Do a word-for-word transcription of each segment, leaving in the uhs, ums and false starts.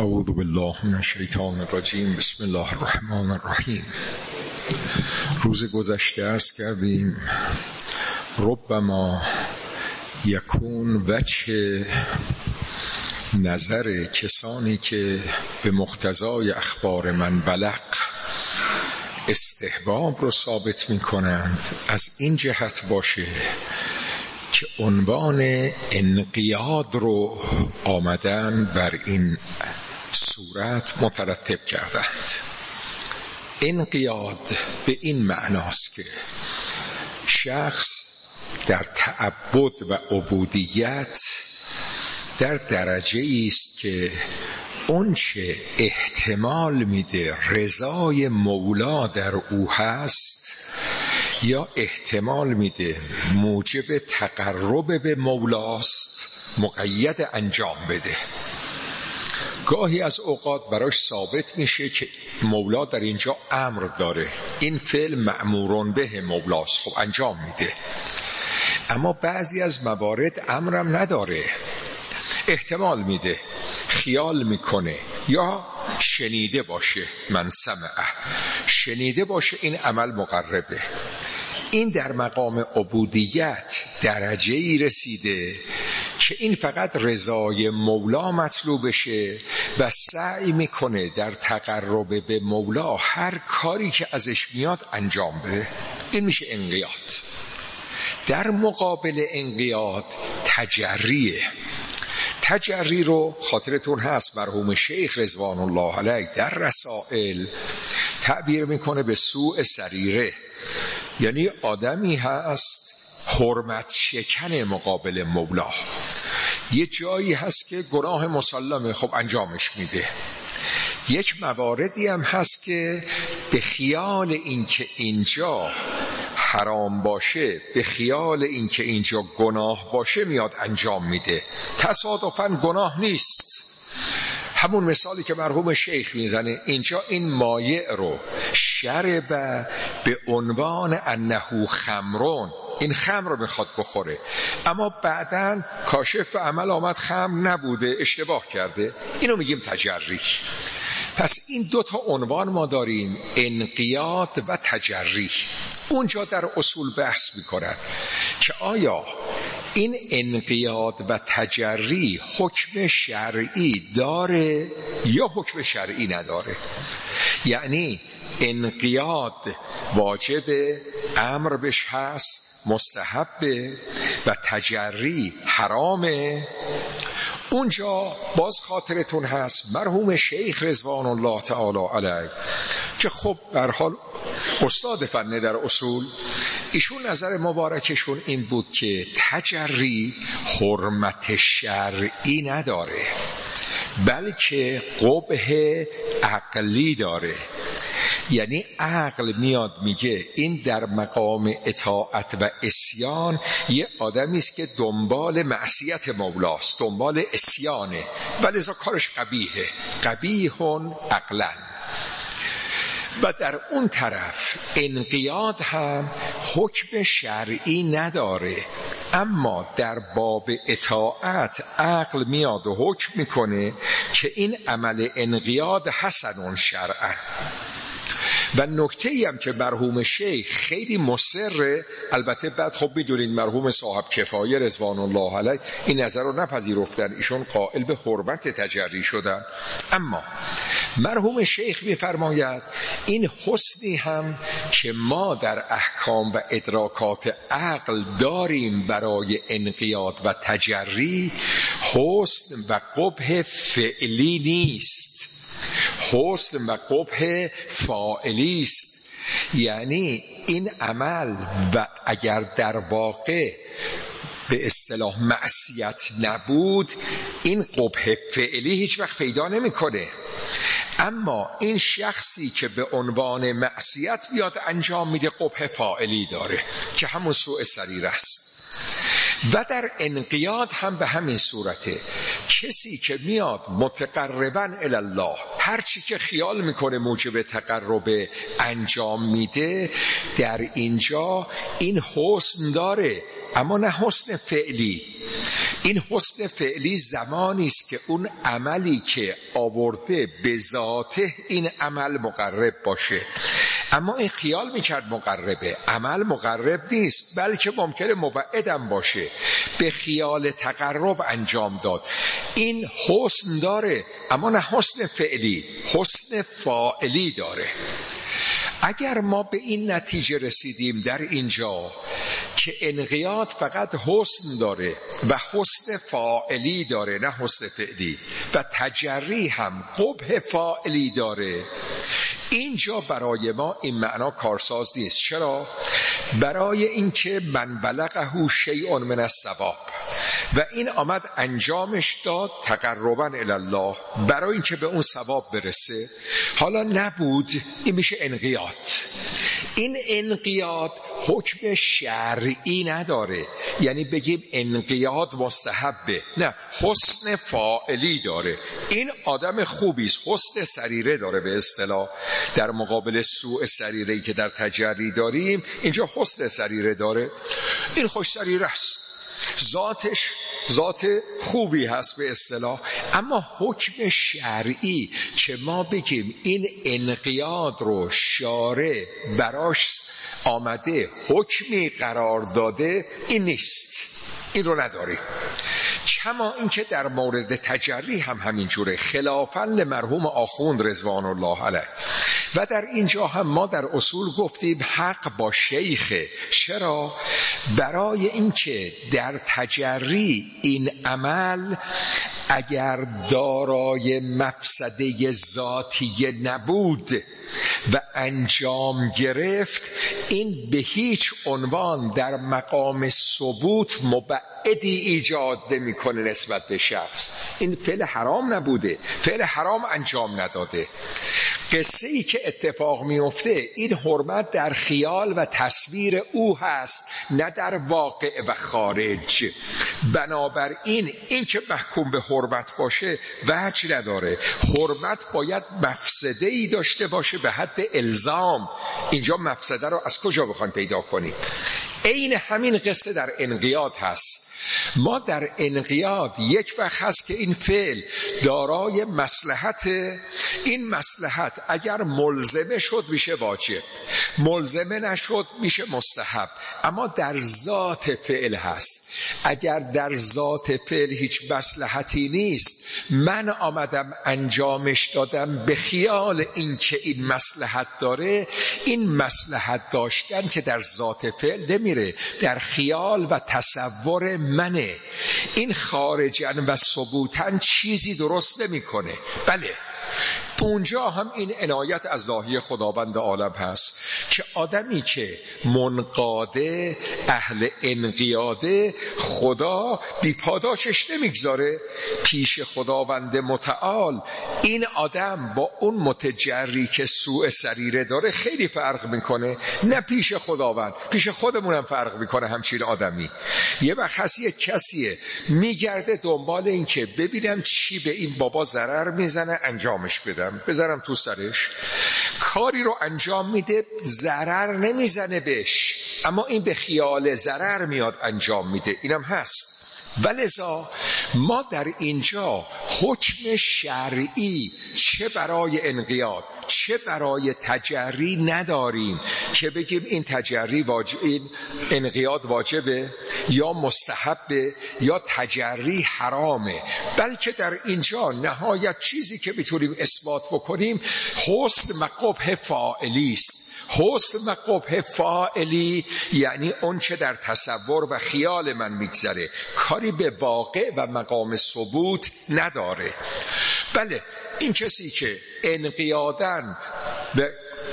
اعوذ بالله من الشیطان الرجیم. بسم الله الرحمن الرحیم. روز گذشته عرض کردیم ربما یکون وجه نظر کسانی که به مقتضای اخبار من بلغ استحباب رو ثابت می کنند از این جهت باشه که عنوان انقیاد رو آمدن بر این صورت مترتب کردند. انقیاد به این معناست که شخص در تعبد و عبودیت در درجه است که اونچه احتمال میده رضای مولا در او هست یا احتمال میده موجب تقرب به مولاست مقید انجام بده. گاهی از اوقات براش ثابت میشه که مولا در اینجا امر داره، این فعل مأمورون به مولاست، خب انجام میده. اما بعضی از موارد امرم نداره، احتمال میده، خیال میکنه یا شنیده باشه، من سمعه، شنیده باشه این عمل مقربه. این در مقام عبودیت درجه ای رسیده که این فقط رضای مولا مطلوبشه و سعی میکنه در تقرب به مولا هر کاری که ازش میاد انجام بده. این میشه انقیاد. در مقابل انقیاد تجریه. تجری رو خاطرتون هست مرحوم شیخ رضوان الله علیه در رسائل تعبیر میکنه به سوء سریره، یعنی آدمی هست حرمت شکن مقابل مولا. یه جایی هست که گناه مسلمه، خب انجامش میده. یک مواردی هم هست که به خیال اینکه اینجا حرام باشه، به خیال اینکه اینجا گناه باشه میاد انجام میده. تصادفاً گناه نیست. همون مثالی که مرحوم شیخ میزنه اینجا، این مایع رو شرب به عنوان انه خمرون، این خمر رو میخواد بخوره، اما بعداً کاشف عمل آمد خمر نبوده، اشتباه کرده. اینو میگیم تجری. پس این دو تا عنوان ما داریم، انقیاد و تجری. اونجا در اصول بحث میکنن که آیا این انقیاد و تجری حکم شرعی داره یا حکم شرعی نداره. یعنی انقیاد واجب، امر بش هست، مستحبه، و تجری حرامه. اونجا باز خاطرتون هست مرحوم شیخ رضوان الله تعالی علیه که خب به هر حال استاد فن در اصول، ایشون نظر مبارکشون این بود که تجری حرمت شرعی نداره بلکه قبح عقلی داره. یعنی عقل میاد میگه این در مقام اطاعت و عصیان یه آدمی است که دنبال معصیت مولاست، دنبال عصیانه، ولذا کارش قبیحه، قبیحون عقلا. و در اون طرف انقیاد هم حکم شرعی نداره، اما در باب اطاعت عقل میاد و حکم میکنه که این عمل انقیاد حسن شرعا. و نکته ای هم که مرحوم شیخ خیلی مصره، البته بعد خب میدونید مرحوم صاحب کفایه رضوان الله علیه این نظر رو نپذیرفتن، ایشون قائل به حرمت تجری شدن. اما مرحوم شیخ میفرماید این حسنی هم که ما در احکام و ادراکات عقل داریم برای انقیاد و تجری، حسن و قبح فعلی نیست، حسن و قبح فاعلی است. یعنی این عمل و اگر در واقع به اصطلاح معصیت نبود، این قبح فعلی هیچ وقت پیدا نمیکنه. اما این شخصی که به عنوان معصیت بیاد انجام میده قبح فاعلی داره که همون سوء سریره است. و در انقیاد هم به همین صورته، کسی که میاد متقرباً الی الله هر چی که خیال میکنه موجب تقرب انجام میده، در اینجا این حسن داره، اما نه حسن فعلی. این حسن فعلی زمانی است که اون عملی که آورده به ذاته این عمل مقرب باشه. اما این خیال میکرد مقربه، عمل مقرب نیست، بلکه ممکنه مبعدم باشه، به خیال تقرب انجام داد. این حسن داره، اما نه حسن فعلی، حسن فاعلی داره. اگر ما به این نتیجه رسیدیم در اینجا که انقیاد فقط حسن داره و حسن فاعلی داره نه حسن فعلی، و تجری هم قبح فاعلی داره، اینجا برای ما این معنا کارساز نیست. چرا؟ برای اینکه من بلغه شیء من الثواب، و این آمد انجامش داد تقربا الی الله، برای اینکه به اون ثواب برسه. حالا نبود، این میشه انقیاد. این انقیاد حکم شرعی نداره، یعنی بگیم انقیاد مستحبه، نه، حسن فاعلی داره. این آدم خوبی است، حسن سریره داره به اصطلاح، در مقابل سوء سریره‌ای که در تجری داریم، اینجا حسن سریره داره. این خوش سریره است، ذاتش ذات خوبی هست به اصطلاح. اما حکم شرعی که ما بگیم این انقیاد رو شارع براش آمده حکمی قرار داده، این نیست، این رو نداری. کما اینکه در مورد تجری هم همینجوره، خلافاً لمرحوم آخوند رضوان الله علیه. و در اینجا هم ما در اصول گفتیم حق با شیخه. چرا؟ برای اینکه در تجری این عمل اگر دارای مفسده ذاتی نبود و انجام گرفت، این به هیچ عنوان در مقام ثبوت مبعدی ایجاد نمی‌کنه نسبت به شخص. این فعل حرام نبوده، فعل حرام انجام نداده. قصه ای که اتفاق میفته این حرمت در خیال و تصویر او هست، نه در واقع و خارج. بنابراین این که محکوم به حرمت باشه وجه نداره. حرمت باید مفسده ای داشته باشه به حد الزام. اینجا مفسده رو از کجا بخوایم پیدا کنیم؟ عین همین قصه در انقیاد هست. ما در انقیاد یک وقت هست که این فعل دارای مصلحت، این مصلحت اگر ملزمه شد میشه واجب، ملزمه نشد میشه مستحب. اما در ذات فعل هست. اگر در ذات فعل هیچ مصلحتی نیست، من آمدم انجامش دادم به خیال اینکه این مصلحت داره، این مصلحت داشتن که در ذات فعل نمیره، در خیال و تصور منه. این خارجاً و ثبوتاً چیزی درست نمیکنه. بله، اونجا هم این عنایت از ذاهی خداوند عالم هست که آدمی که منقاده، اهل انقیاده، خدا بی پاداشش نمیگذاره پیش خداوند متعال. این آدم با اون متجری که سوء سریره داره خیلی فرق میکنه، نه پیش خداوند، پیش خودمونم فرق میکنه. همچین آدمی یه وقت هست یه کسیه میگرده دنبال این که ببینم چی به این بابا ضرر میزنه انجامش بدم، بذارم تو سرش. کاری رو انجام میده، ضرر نمیزنه بهش، اما این به خیال ضرر میاد انجام میده. اینم هست. ولذا ما در اینجا حکم شرعی چه برای انقیاد چه برای تجری نداریم که بگیم این تجری واجب، این انقیاد واجبه یا مستحبه یا تجری حرامه. بلکه در اینجا نهایت چیزی که میتونیم اثبات بکنیم حسن و قبح فاعلی است. حسن و قبح فاعلی یعنی اون چه در تصور و خیال من میگذره، کاری به واقع و مقام ثبوت نداره. بله، این کسی که انقیادن به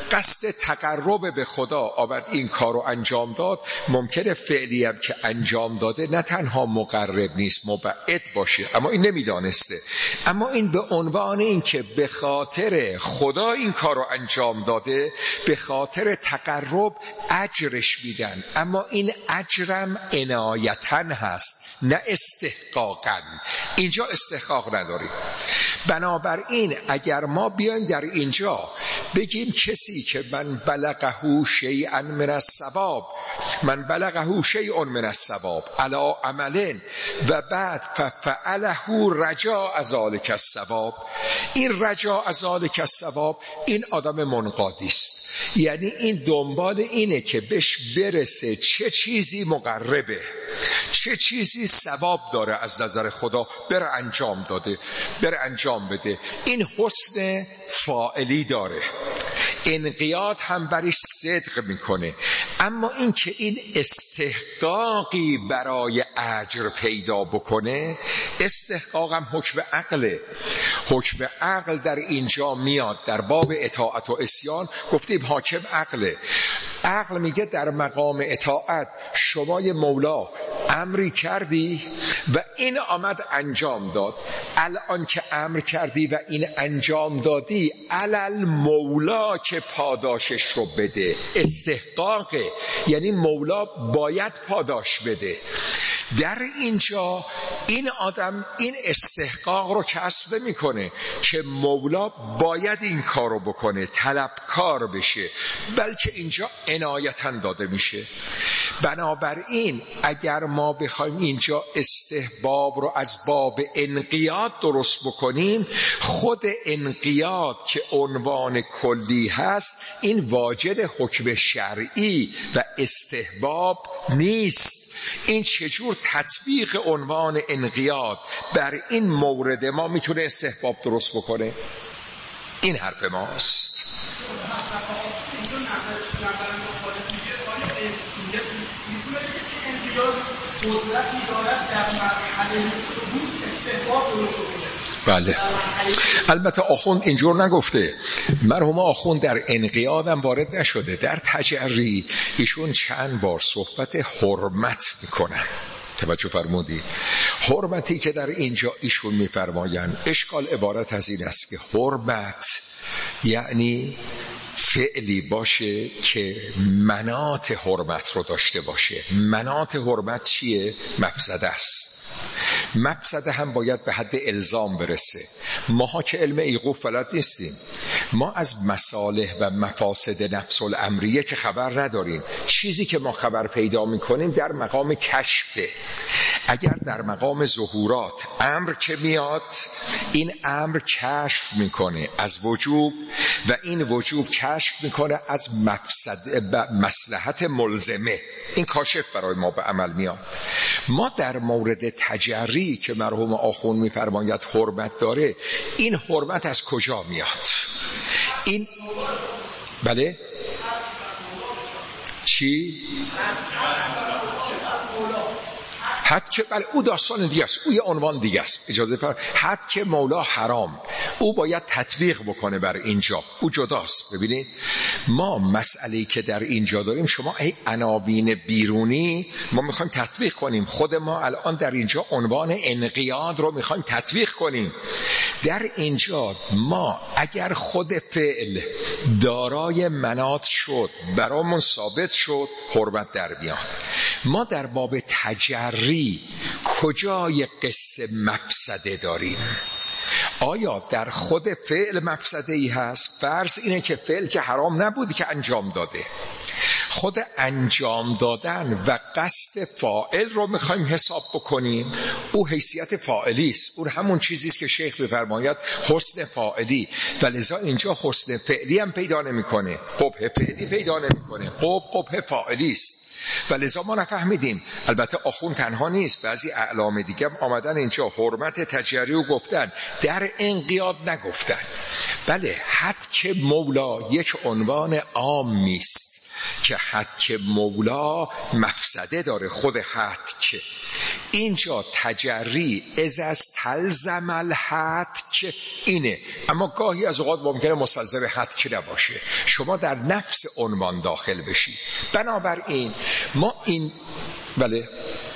قصد تقرب به خدا آورد این کار رو انجام داد، ممکنه فعلی هم که انجام داده نه تنها مقرب نیست، مبعد باشه، اما این نمیدانسته. اما این به عنوان این که به خاطر خدا این کار رو انجام داده، به خاطر تقرب اجرش میدن، اما این اجرم عنایتاً هست نه استحقاقاً. اینجا استحقاق نداریم. بنابراین اگر ما بیایم در اینجا بگیم کسی که من بلغه شیئا من الثواب، من بلغه شیء من الثواب علی عمل و بعد ففعله رجاء ذلک الثواب، این رجاء ذلک الثواب این آدم منقادی است. یعنی این دنبال اینه که بهش برسه چه چیزی مقربه، چه چیزی ثواب داره از نظر خدا، بره انجام داده، بره انجام بده. این حسن فاعلی داره، انقیاد هم برش صدق میکنه. اما این که این استحقاقی برای اجر پیدا بکنه، استحقاقم حکم عقله. حکم عقل در اینجا میاد در باب اطاعت و عصیان. گفتیم حاکم عقله. عقل میگه در مقام اطاعت شما یه مولا امری کردی و این آمد انجام داد، الان که امر کردی و این انجام دادی، علل مولا که پاداشش رو بده. استحقاقه، یعنی مولا باید پاداش بده. در اینجا این آدم این استحقاق رو کسب نمی‌کنه که مولا باید این کار رو بکنه، طلبکار بشه، بلکه اینجا عنایتاً داده میشه. بنابراین اگر ما بخوایم اینجا استحباب رو از باب انقیاد درست بکنیم، خود انقیاد که عنوان کلی هست این واجد حکم شرعی و استحباب نیست. این چجور تطبیق عنوان انقیاد بر این مورد ما میتونه استحباب درست بکنه؟ این حرف ماست. بله، البته آخوند اینجور نگفته. مرحوم آخوند در انقیادم وارد نشده، در تجری ایشون چند بار صحبت حرمت میکنن. توجه فرمودید؟ حرمتی که در اینجا ایشون میفرمایند، اشکال عبارت از این است که حرمت یعنی فعلی باشه که مناط حرمت رو داشته باشه. مناط حرمت چیه؟ مفسده است. مفسده هم باید به حد الزام برسه. ماها که علم ایقوف بلد نیستیم، ما از مصالح و مفاسد نفس الامریه که خبر نداریم. چیزی که ما خبر پیدا میکنیم در مقام کشفه. اگر در مقام ظهورات امر که میاد، این امر کشف میکنه از وجوب و این وجوب کشف میکنه از مفسد مصلحت ملزمه، این کاشف برای ما به عمل میاد. ما در مورد تجری که مرحوم آخوند میفرماید حرمت داره، این حرمت از کجا میاد؟ این بله چی؟ حد که بله او داستان دیگه است، او یه عنوان دیگه است. اجازه فرمایید. حد که مولا حرام، او باید تطبیق بکنه بر اینجا، او جداست. ببینید ما مسئله‌ای که در اینجا داریم، شما ای عناوین بیرونی ما میخوایم تطبیق کنیم، خود ما الان در اینجا عنوان انقیاد رو میخوایم تطبیق کنیم. در اینجا ما اگر خود فعل دارای مناط شد، برامون ثابت شد، حرمت در میاد. ما در باب تجری کجای قصه مفسده داریم؟ آیا در خود فعل مفسده ای هست؟ فرض اینه که فعل که حرام نبودی که انجام داده، خود انجام دادن و قصد فاعل رو میخوایم حساب بکنیم، او حیثیت فاعلی است. اون همون چیزی است که شیخ بفرماید حسن فاعلی، و لذا اینجا حسن فعلی هم پیدا نمیکنه، قبح فعلی پیدا نمیکنه، قبح قبح فاعلی است. و لذا ما نفهمیدیم. البته آخوند تنها نیست، بعضی اعلام دیگه هم آمدن اینجا حرمت تجری رو گفتن، در انقیاد نگفتن. بله، حد که مولا یک عنوان عام نیست که حد که مولا مفسده داره. خود حد که اینجا تجری از از تلزم الحد که اینه، اما گاهی از اوقات ممکنه مستلزم حد که نباشه، شما در نفس عنوان داخل بشی. بنابراین ما این بله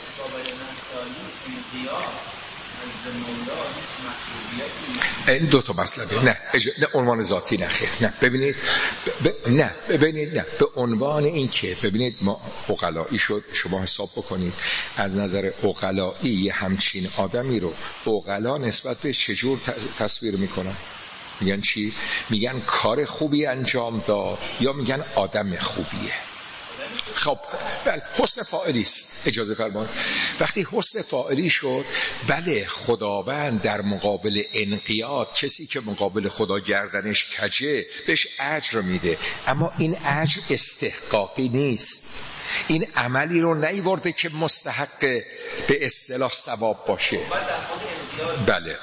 این دو تا مسئله نه اج... نه عنوان ذاتی نه خیر نه ببینید ب... نه ببینید نه به عنوان این که ببینید ما عقلایی شد، شما حساب بکنید از نظر عقلایی همچین آدمی رو عقلا نسبت به چجور ت... تصویر میکنن؟ میگن چی؟ میگن کار خوبی انجام داد یا میگن آدم خوبیه؟ خب بله حسن فاعلی است. اجازه فرمایید وقتی حسن فاعلی شد، بله خداوند در مقابل انقیاد، کسی که مقابل خدا گردنش کجه، بهش اجر میده، اما این اجر استحقاقی نیست. این عملی رو نیورده که مستحق به اصطلاح ثواب باشه. بله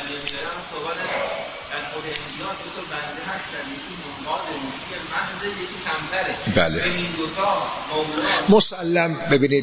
بله مسلم. ببینید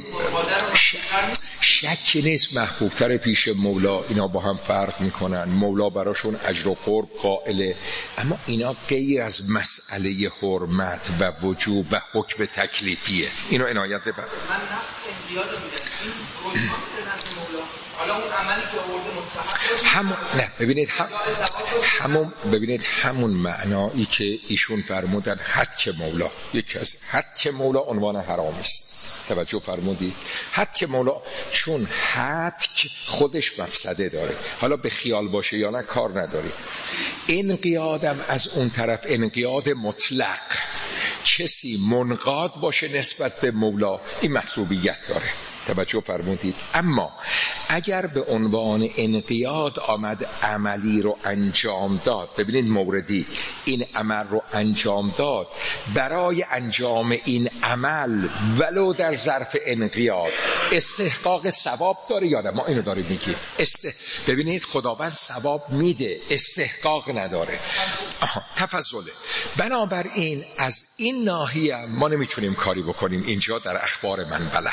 شکی نیست محبوبتر پیش مولا، اینا با هم فرق میکنن، مولا براشون اجر و قرب قائله، اما اینا غیر از مسئله حرمت و وجوب و حکم تکلیفیه. اینو عنایت بفرمایید. من نفس انقیاد رو میگم، حالا اون عملی که آورده مستحق همون نه ببینید هم همون ببینید همون معنایی که ایشون فرمودن حد مولا، یکی از حد مولا عنوان حرام است. توجه فرمودید؟ حد مولا، چون حد خودش مفسده داره، حالا به خیال باشه یا نه کار نداری. انقیادم از اون طرف انقیاد مطلق، کسی منقاد باشه نسبت به مولا، این مطلوبیت داره. توجه فرمودید؟ اما اگر به عنوان انقیاد آمد عملی رو انجام داد، ببینید موردی این عمل رو انجام داد، برای انجام این عمل ولو در ظرف انقیاد استحقاق ثواب داره یا نه؟ ما اینو داریم میگیم. است... ببینید خداوند ثواب میده، استحقاق نداره. آها تفضله. بنابراین از این ناحیه ما نمیتونیم کاری بکنیم. اینجا در اخبار من بلغ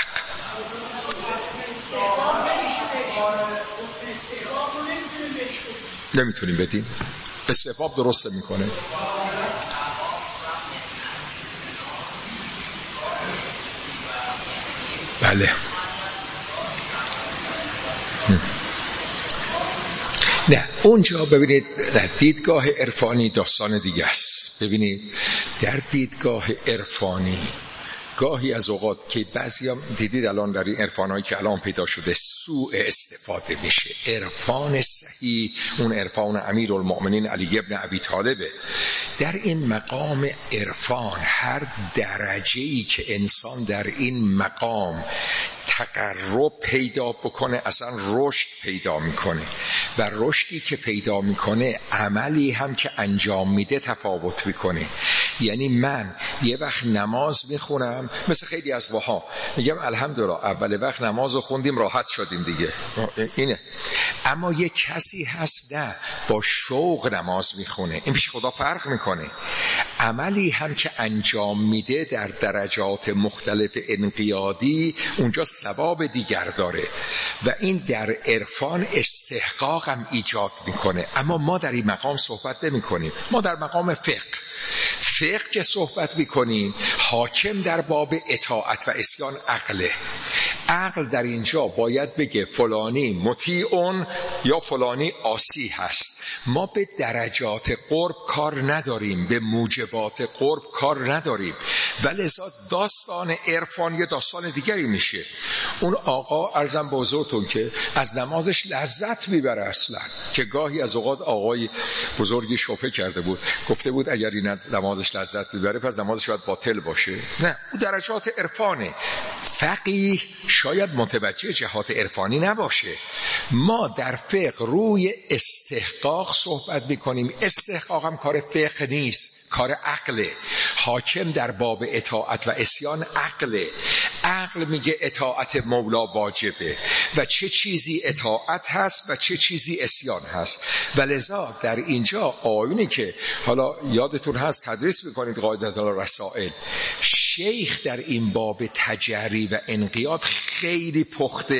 نمیتونیم بدیم، استحباب درسته میکنه. بله نه اونجا ببینید در دیدگاه عرفانی داستان دیگه است. ببینید در دیدگاه عرفانی گاهی از اوقات که بعضی هم دیدید الان در این عرفانایی که الان پیدا شده سوء استفاده میشه. عرفان صحیح اون عرفان امیرالمؤمنین علی ابن ابی طالبه. در این مقام عرفان هر درجه‌ای که انسان در این مقام تقرب پیدا بکنه اصلا رشد پیدا میکنه، و رشدی که پیدا میکنه عملی هم که انجام میده تفاوت میکنه. یعنی من یه وقت نماز میخونم مثل خیلی از وها میگم الحمدلله اول وقت نماز رو خوندیم راحت شدیم دیگه، اینه. اما یه کسی هست نه با شوق نماز میخونه، این پیش خدا فرق میکنه. عملی هم که انجام میده در درجات مختلف انقیادی اونجا ثواب دیگر داره و این در عرفان استحقاق هم ایجاد میکنه. اما ما در این مقام صحبت نمی کنیم، ما در مقام فقه فقه که صحبت میکنیم حاکم در باب اطاعت و عصیان عقله. عقل در اینجا باید بگه فلانی مطیعون یا فلانی عاصی هست. ما به درجات قرب کار نداریم، به موجبات قرب کار نداریم، ولذا داستان عرفان یه داستان دیگری میشه. اون آقا عرضم به حضورتون که از نمازش لذت میبره اصلا، که گاهی از اوقات آقای بزرگی شوخی کرده بود، گفته بود اگر این از نمازش لذت میبره پس نمازش باید باطل باشه. نه، اون درجات عرفانه. فقیه شاید متوجه جهات عرفانی نباشه. ما در فقه روی استحقاق صحبت میکنیم. استحقاق هم کار فقه نیست، کار عقله. حاکم در باب اطاعت و عصیان عقله. عقل میگه اطاعت مولا واجبه و چه چیزی اطاعت هست و چه چیزی عصیان هست. ولذا در اینجا آیونی که حالا یادتون هست تدریس میکنید قاعدت الرسائل، شیخ در این باب تجری و انقیاد خیلی پخته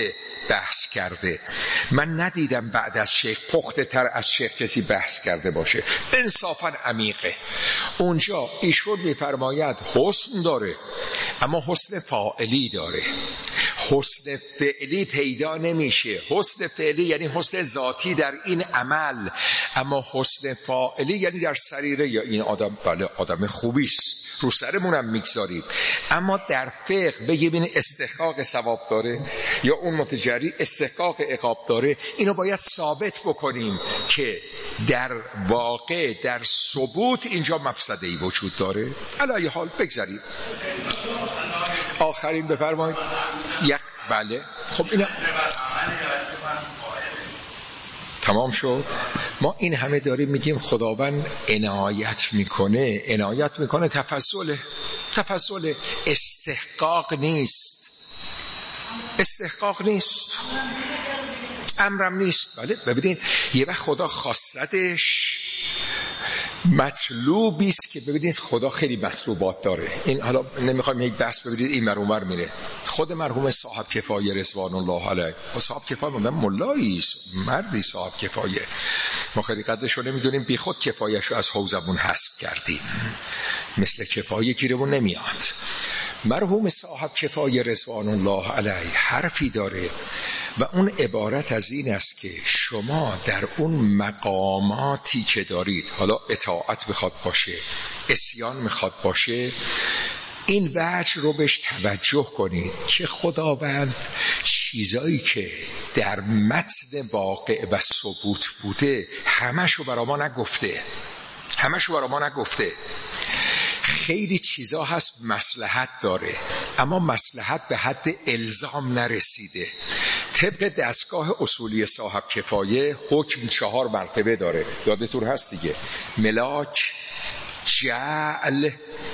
بحث کرده. من ندیدم بعد از شیخ پخته تر از شیخ کسی بحث کرده باشه. انصافا عمیقه. اونجا ایشون میفرماید حسن داره اما حسن فاعلی داره. حسن فعلی پیدا نمیشه. حسن فعلی یعنی حسن ذاتی در این عمل، اما حسن فاعلی یعنی در سریره، یا این آدم بله آدم خوبی است رو سرمونم میگذاریم، اما در فقه بگیم این استحقاق ثواب داره یا اون متجری استحقاق عقاب داره، اینو باید ثابت بکنیم که در واقع در ثبوت اینجا مفسده‌ای وجود داره. علی حال بگذاریم. آخرین بفرمایید. یک بله خب اینا تمام شد. ما این همه داریم میگیم خداوند عنایت میکنه، عنایت میکنه تفضل، تفضل استحقاق نیست، استحقاق نیست، امرم نیست. بله ببینید یه وقت خدا خواستش مطلوبی است که ببینید خدا خیلی مطلوبات داره. این حالا نمیخوایم یک بحث ببینید این مر اونور میره. خود مرحوم صاحب کفایه رضوان الله علیه، صاحب کفایه من مولایی است، مردی صاحب کفایه، ما خیلی قدرش رو نمیدونیم، بی خود کفایه‌اش رو از حوزمون حذف کردیم، مثل کفایه گیرمون نمیاد. مرحوم صاحب کفایه رضوان الله علیه حرفی داره و اون عبارت از این است که شما در اون مقاماتی که دارید، حالا اطاعت بخواد باشه، عصیان میخواد باشه، این وجه رو بهش توجه کنید که خداوند چیزایی که در متن واقع و ثبوت بوده همشو برا ما نگفته، همشو برا ما نگفته. خیلی چیزا هست مصلحت داره اما مصلحت به حد الزام نرسیده. طبق دستگاه اصولی صاحب کفایه حکم چهار مرتبه داره، یادتون هست دیگه، ملاک، جعل،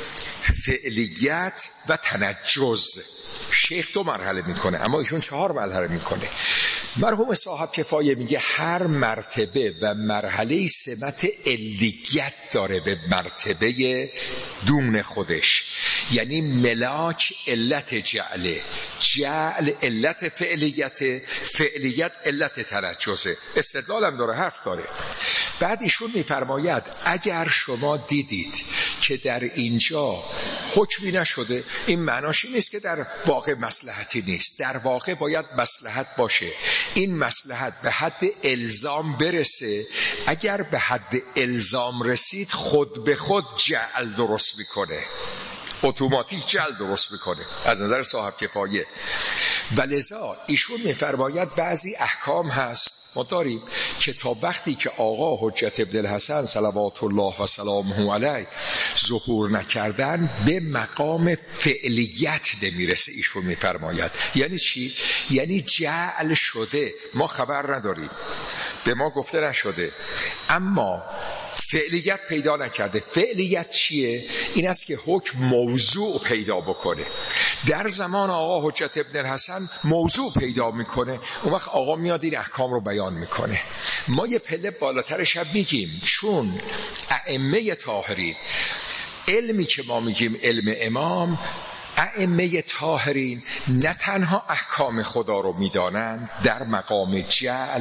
فعلیت و تنجز. شیخ دو مرحله میکنه اما ایشون چهار مرحله میکنه. مرحوم صاحب کفایه میگه هر مرتبه و مرحله سمت علیت داره به مرتبه دون خودش، یعنی ملاک علت جعله، جعل علت فعلیت، فعلیت علت تنجزه. استدلالم داره، حرف داره. بعد ایشون میفرماید اگر شما دیدید که در اینجا حکمی نشده، این معناش این نیست که در واقع مصلحتی نیست، در واقع باید مصلحت باشه. این مصلحت به حد الزام برسه، اگر به حد الزام رسید خود به خود جعل درست میکنه، اتوماتیک جعل درست میکنه از نظر صاحب کفایه. ولذا ایشون میفرماید بعضی احکام هست ما داریم که تا وقتی که آقا حجت ابن الحسن صلوات الله و سلامه علیه ظهور نکردن به مقام فعلیت نمیرسه. ایشون میفرماید یعنی چی؟ یعنی جعل شده ما خبر نداریم، به ما گفته نشده، اما فعلیت پیدا نکرده. فعلیت چیه؟ این است که حکم موضوع پیدا بکنه. در زمان آقا حجت ابن الحسن موضوع پیدا میکنه، اون وقت آقا میاد این احکام رو بیان میکنه. ما یه پله بالاترش هم میگیم، چون ائمه طاهرین، علمی که ما میگیم علم امام، ائمه طاهرین نه تنها احکام خدا رو میدانند در مقام جعل،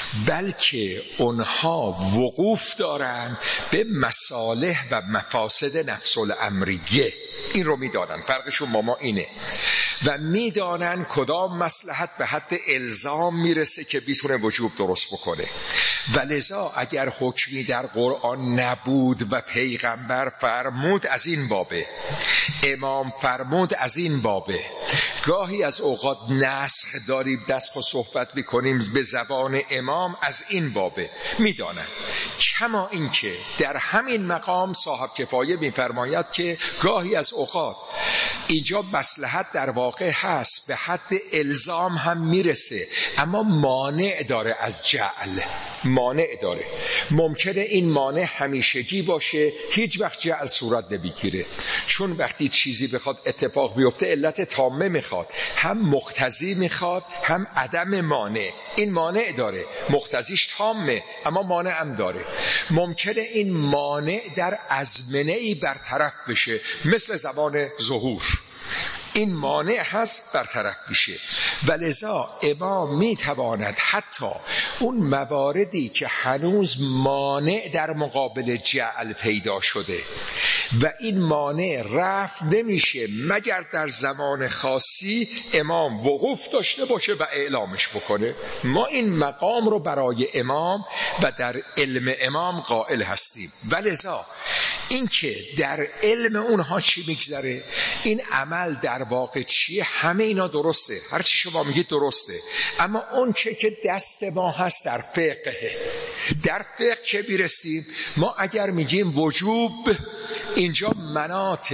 بلکه اونها وقوف دارن به مصالح و مفاسد نفس الامریه. این رو میدانن، فرقشون با ما اینه، و میدانن کدام مصلحت به حد الزام میرسه که بیتونه وجوب درست بکنه. ولذا اگر حکمی در قرآن نبود و پیغمبر فرمود از این بابه، امام فرمود از این بابه، گاهی از اوقات نسخ داریم دست و صحبت میکنیم به زبان امام از این بابه، میدانن. کما این که در همین مقام صاحب کفایه میفرماید که گاهی از اوقات اینجا مصلحت در واقع هست، به حد الزام هم میرسه، اما مانع داره از جعل، مانع داره. ممکنه این مانع همیشگی باشه، هیچ وقت جعل صورت نمیگیره، چون وقتی چیزی بخواد اتفاق بیفته علت تامه میخواد، هم مقتضی میخواد هم عدم مانع. این مانع داره، مقتضیش تامه اما مانع هم داره. ممکنه این مانع در ازمنه‌ای برطرف بشه، مثل زمان ظهور. این مانع هست برطرف میشه. ولذا امام میتواند حتی اون مواردی که هنوز مانع در مقابل جعل پیدا شده و این مانع رفع نمیشه مگر در زمان خاصی، امام وقوف داشته باشه و اعلامش بکنه. ما این مقام رو برای امام و در علم امام قائل هستیم. ولذا این که در علم اونها چی میگذره، این عمل در واقع چیه، همه اینا درسته، هر چی شما میگید درسته، اما اون چه که دست ما هست در فقه، در فقه که بیرسیم ما اگر میگیم وجوب، اینجا مناط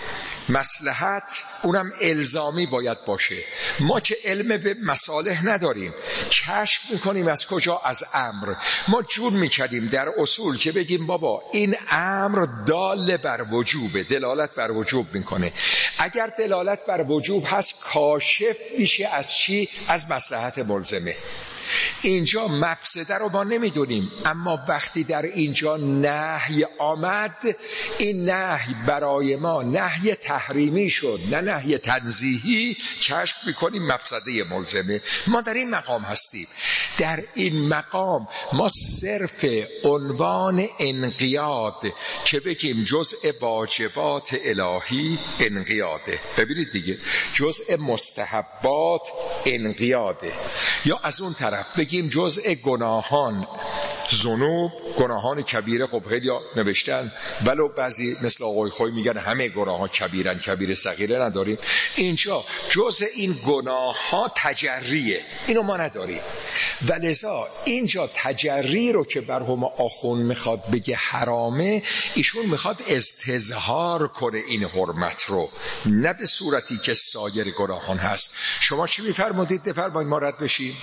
مصلحت اونم الزامی باید باشه. ما که علم به مصالح نداریم، کشف میکنیم از کجا؟ از امر. ما جور میکردیم در اصول که بگیم بابا این امر دال بر وجوبه، دلالت بر وجوب میکنه. اگر دلالت بر وجوب هست کاشف میشه از چی؟ از مصلحت ملزمه. اینجا مفسده رو ما نمیدونیم، اما وقتی در اینجا نهی آمد، این نهی برای ما نهی تحریمی شد نه نهی تنزیهی، کشف میکنیم مفسده ملزمه. ما در این مقام هستیم. در این مقام ما صرف عنوان انقیاد که بگیم جزء واجبات الهی انقیاده، ببینید دیگه، جزء مستحبات انقیاده، یا از اون طرف بگیم جزء گناهان، ذنوب، گناهان کبیره. خب خیلی نوشتن ولو بعضی مثل آقای خوی میگن همه گناه ها کبیرن، کبیره صغیره نداریم. اینجا جزء این گناه ها تجریه، اینو ما نداریم. ولذا اینجا تجری رو که برهم آخون میخواد بگه حرامه، ایشون میخواد استظهار کنه این حرمت رو، نه به صورتی که سایر گناهان هست. شما چی میفرمودید؟ بفرمایید ما رد بشیم.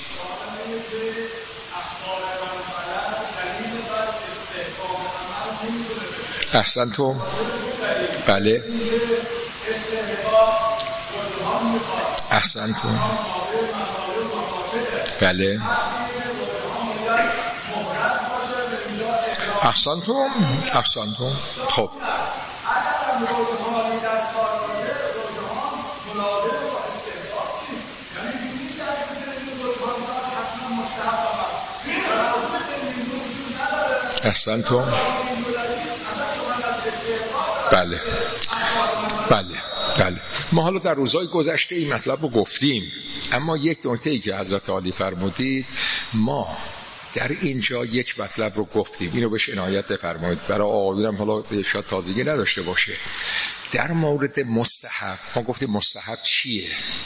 احسنتم. بله احسنتم. بله احسنتم. احسنتم. خب احسنتم. بله بله بله. ما حالا در روزهای گذشته این مطلب رو گفتیم، اما یک نکته‌ای که حضرت عالی فرمودید، ما در اینجا یک مطلب رو گفتیم، اینو بهش عنایت بفرمایید، برای آقایونم حالا شاید تازگی نداشته باشه. در مورد مستحب ما گفتیم مستحب چیه؟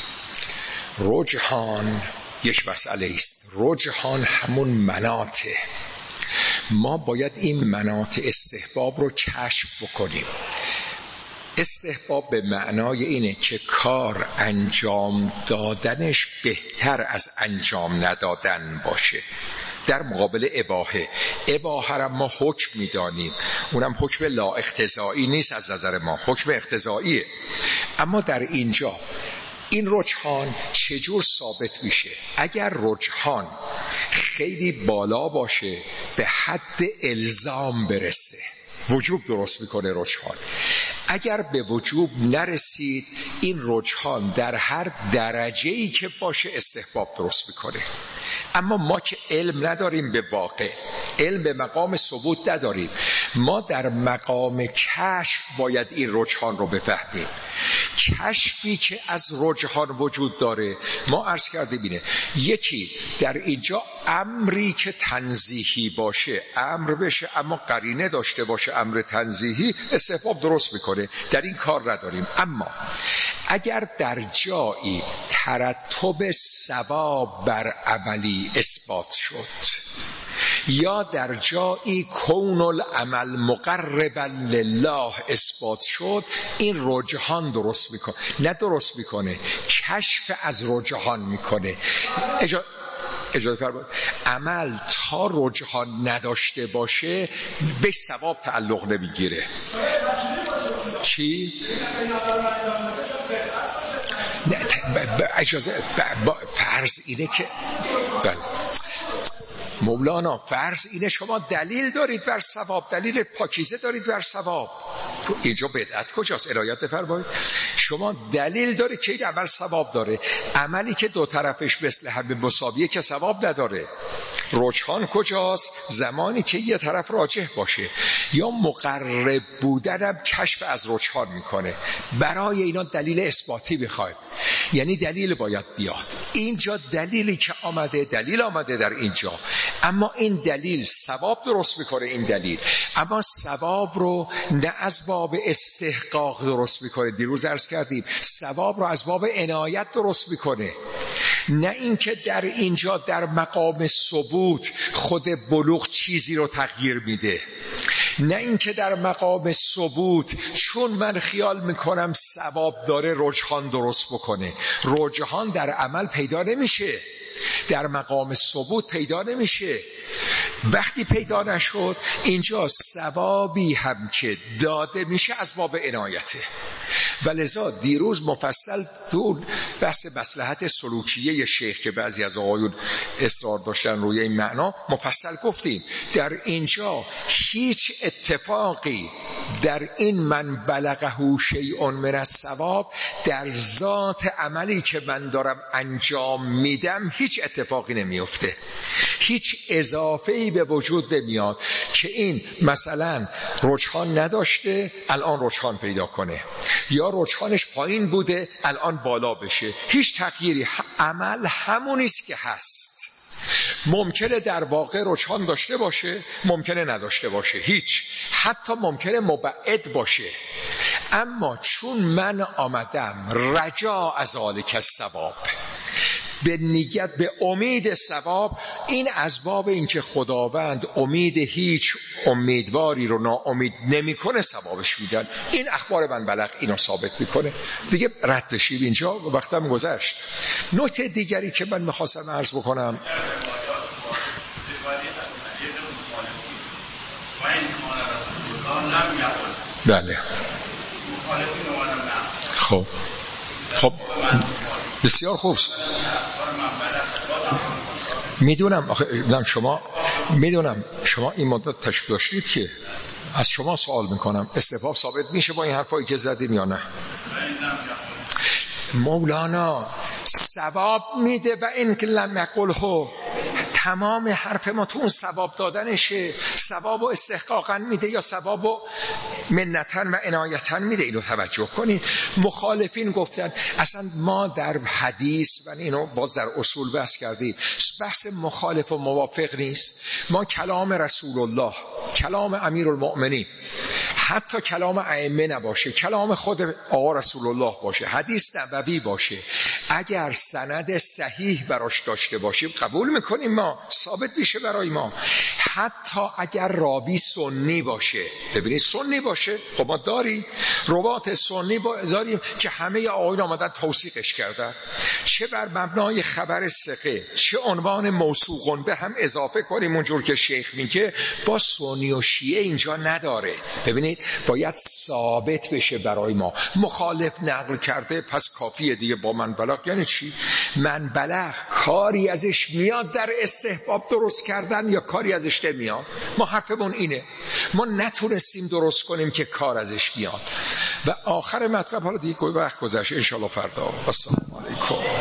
رجحان یک مسئله است. رجحان همون مناطه. ما باید این مناط استحباب رو کشف بکنیم. استحباب به معنای اینه که کار انجام دادنش بهتر از انجام ندادن باشه، در مقابل اباحه. اباحه را ما حکم میدانیم، اونم حکم لا اقتضایی نیست از نظر ما، حکم اقتضاییه. اما در اینجا این رجحان چجور ثابت میشه؟ اگر رجحان خیلی بالا باشه، به حد الزام برسه، وجوب درست میکنه رجحان. اگر به وجوب نرسید، این رجحان در هر درجه‌ای که باشه استحباب درست میکنه. اما ما که علم نداریم به واقع، علم به مقام ثبوت نداریم، ما در مقام کشف باید این رجحان رو بفهمیم. کشفی که از رجحان وجود داره، ما عرض کردیم اینه، یکی در اینجا امری که تنزیهی باشه، امر بشه اما قرینه داشته باشه، امر تنزیهی، استحباب درست میکنه، در این کار نداریم. اما اگر در جایی ترتب ثواب بر عملی اثبات شد، یا در جایی کون العمل مقربا لله اثبات شد، این رجحان درست میکنه، نه درست میکنه، کشف از رجحان میکنه. اجا... اجازه فرمایید، عمل تا رجحان نداشته باشه به ثواب تعلق نمیگیره. چی؟ اجازه فرض اینه که بله مولانا فرض اینه شما دلیل دارید بر ثواب، دلیل پاکیزه دارید بر ثواب. اینجا بدعت کجاست؟ عنایت بفرمایید. شما دلیل دارید که این عمل ثواب داره. عملی که دو طرفش مثل همه مساویه که ثواب نداره. رجحان کجاست؟ زمانی که یه طرف راجح باشه. یا مقرب بودنم کشف از رجحان میکنه. برای اینا دلیل اثباتی بخوایم، یعنی دلیل باید بیاد. اینجا دلیلی که آمده، دلیل آمده در اینجا، اما این دلیل ثواب درست میکنه. این دلیل اما ثواب رو نه از باب استحقاق درست میکنه، دیروز عرض کردیم ثواب رو از باب عنایت درست میکنه. نه اینکه در اینجا در مقام ثبوت خود بلوغ چیزی رو تغییر میده، نه اینکه در مقام ثبوت چون من خیال میکنم ثواب داره رجحان درست بکنه. رجحان در عمل پیدا نمیشه، در مقام ثبوت پیدا نمیشه. وقتی پیدا نشد اینجا ثوابی هم که داده میشه از باب عنایته. ولذا دیروز مفصل تو بحث مصلحت سلوکیه شیخ که بعضی از آقایون اصرار داشتن روی این معنا مفصل گفتیم، در اینجا هیچ اتفاقی در این من بلغه شیء من الثواب در ذات عملی که من دارم انجام میدم هیچ اتفاقی نمیفته، هیچ اضافه‌ای به وجود نمیاد که این مثلا رجحان نداشته الان رجحان پیدا کنه، یا رجحانش پایین بوده الان بالا بشه. هیچ تغییری، عمل همونیست که هست. ممکنه در واقع رجحان داشته باشه، ممکنه نداشته باشه، هیچ، حتی ممکنه مبعد باشه. اما چون من آمدم رجا از ذالک الثواب، به نیت، به امید ثواب، این از باب این که خداوند امید هیچ امیدواری رو ناامید نمیکنه ثوابش میدن. این اخبار من بلغ اینو ثابت میکنه. دیگه رد بشیم اینجا، وقتم گذشت. نکته دیگری که من میخواستم عرض بکنم، بله خب خب بسیار خوب، میدونم آخه شما میدونم شما این مدت تشریف داشتید که از شما سوال میکنم استحباب ثابت میشه با این حرفایی که زدیم یا نه؟ مولانا ثواب میده و این که لم یقله، تمام حرف ما تو اون ثواب دادنشه. ثواب و استحقاقا میده یا ثواب و منتن و عنایتن میده. اینو توجه کنید. مخالفین گفتن اصلا ما در حدیث و اینو باز در اصول بحث کردیم، بحث مخالف و موافق نیست. ما کلام رسول الله، کلام امیرالمؤمنین، حتی کلام ائمه نباشه، کلام خود آقا رسول الله باشه، حدیث نبوی باشه، اگر سند صحیح براش داشته باشیم قبول میکنیم، ما ثابت میشه برای ما. حتی اگر راوی سنی باشه، ببینید سنی باشه، خب ما داریم روات سنی داریم که همه آقایون آمدن توثیقش کردن، چه بر مبنای خبر ثقه چه عنوان موثوقون به هم اضافه کنیم اونجور که شیخ میگه، با سنی و شیعه اینجا نداره. ببینید باید ثابت بشه برای ما. مخالف نقل کرده پس کافیه دیگه. با من بلغ یعنی چی؟ من بلغ کاری ازش میاد در استحباب درست کردن یا کاری ازش نمیاد؟ ما حرفمون اینه، ما نتونستیم درست کنیم که کار ازش میاد. و آخر مطلب، حالا دیگه کوئی وقت گذشت، انشالله فردا. السلام علیکم.